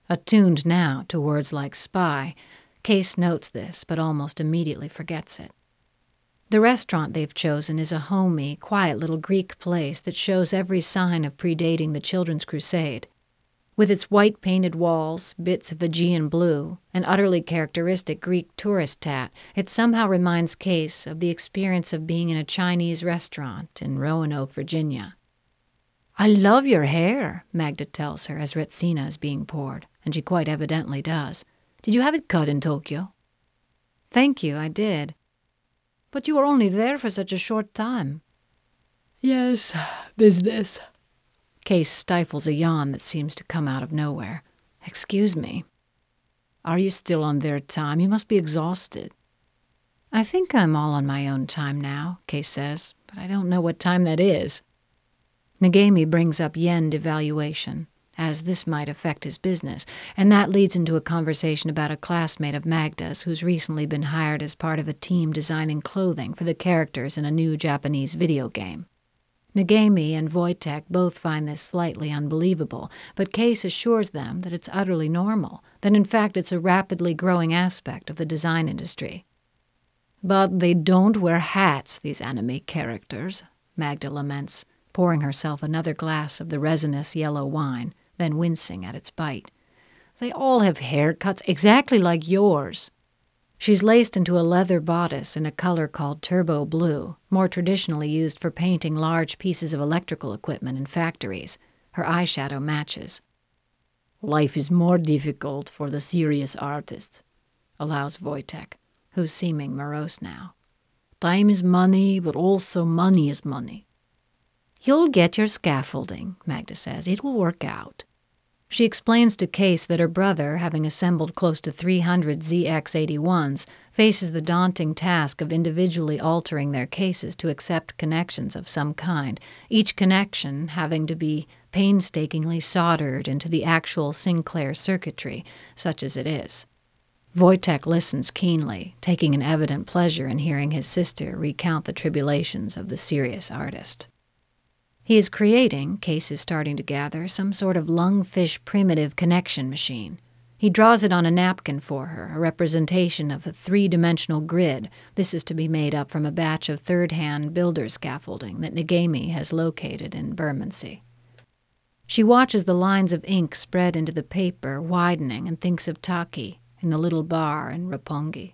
Attuned now to words like spy, Case notes this, but almost immediately forgets it. The restaurant they've chosen is a homey, quiet little Greek place that shows every sign of predating the Children's Crusade. With its white-painted walls, bits of Aegean blue, and utterly characteristic Greek tourist tat, it somehow reminds Case of the experience of being in a Chinese restaurant in Roanoke, Virginia. "I love your hair," Magda tells her as Retsina is being poured, and she quite evidently does. "Did you have it cut in Tokyo?" "Thank you, I did." "But you were only there for such a short time." "Yes, business." Case stifles a yawn that seems to come out of nowhere. "Excuse me." "Are you still on their time? You must be exhausted." "I think I'm all on my own time now," Case says, "but I don't know what time that is." Nagami brings up yen devaluation, as this might affect his business, and that leads into a conversation about a classmate of Magda's who's recently been hired as part of a team designing clothing for the characters in a new Japanese video game. Nagami and Wojtek both find this slightly unbelievable, but Case assures them that it's utterly normal, that in fact it's a rapidly growing aspect of the design industry. "But they don't wear hats, these anime characters," Magda laments, pouring herself another glass of the resinous yellow wine, then wincing at its bite. "They all have haircuts exactly like yours." She's laced into a leather bodice in a color called turbo blue, more traditionally used for painting large pieces of electrical equipment in factories. Her eyeshadow matches. "Life is more difficult for the serious artist," allows Wojtek, who's seeming morose now. "Time is money, but also money is money." "You'll get your scaffolding," Magda says. "It will work out." She explains to Case that her brother, having assembled close to 300 ZX81s, faces the daunting task of individually altering their cases to accept connections of some kind, each connection having to be painstakingly soldered into the actual Sinclair circuitry, such as it is. Wojtek listens keenly, taking an evident pleasure in hearing his sister recount the tribulations of the serious artist. He is creating, Case is starting to gather, some sort of lungfish primitive connection machine. He draws it on a napkin for her, a representation of a three-dimensional grid. This is to be made up from a batch of third-hand builder scaffolding that Nagami has located in Bermondsey. She watches the lines of ink spread into the paper, widening, and thinks of Taki in the little bar in Roppongi.